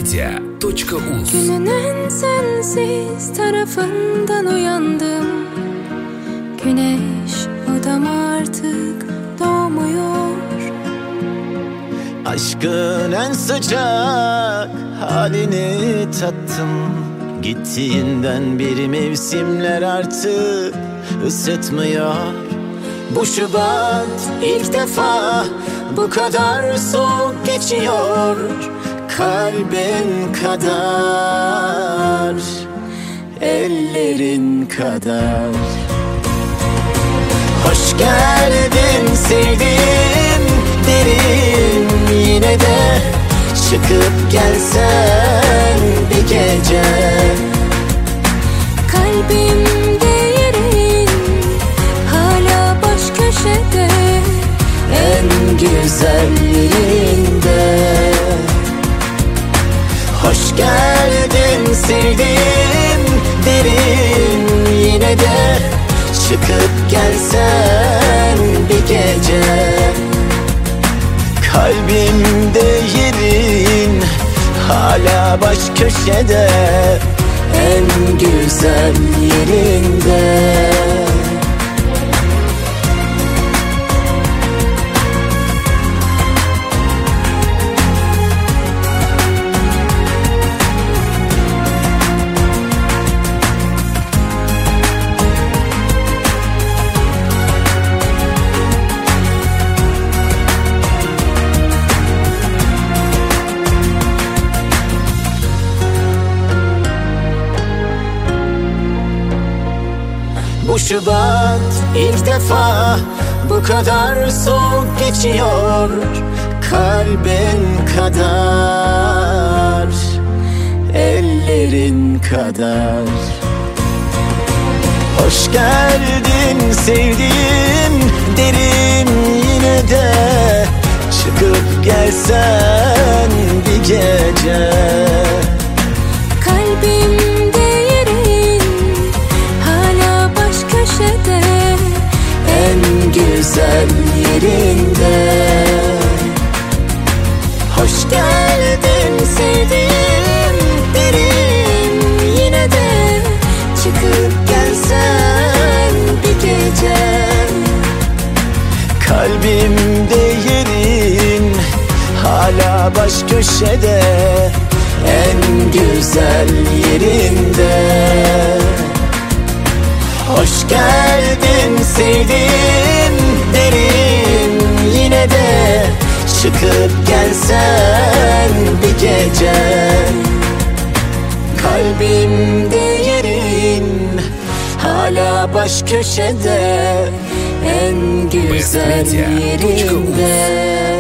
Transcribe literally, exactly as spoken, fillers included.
Bexmedia.uz. Günün en sensiz tarafından uyandım. Güneş odama artık doğmuyor. Aşkın en sıcak halini tattım. Gittiğinden beri mevsimler artık ısıtmıyor. Bu Şubat ilk defa bu kadar soğuk geçiyor. Kalbin kadar, ellerin kadar. Hoş geldin sevdiğim derim, yine de çıkıp gelsen bir gece. Kalbimde yerin hala baş köşede, En güzel yerinde. Hoş geldin sevdiğim derim, yine de çıkıp gelsen bir gece. Kalbimde yerin hala baş köşede, en güzel yerinde. Bu Şubat ilk defa bu kadar soğuk geçiyor. Kalbin kadar, ellerin kadar. Hoş geldin sevdiğim derim, yine de çıkıp gelsen bir gece. kalbimde yerin hala baş köşede, En güzel yerinde. Hoş geldin sevdiğim derim, yine de çıkıp gelsen bir gece. Kalbimde yerin hala baş köşede, en güzel yerinde. Hoş geldin sevdiğim derim, yine de çıkıp gelsen bir gece. Kalbimde yerin hala baş köşede, en güzel Bexmedia.uz. yerinde.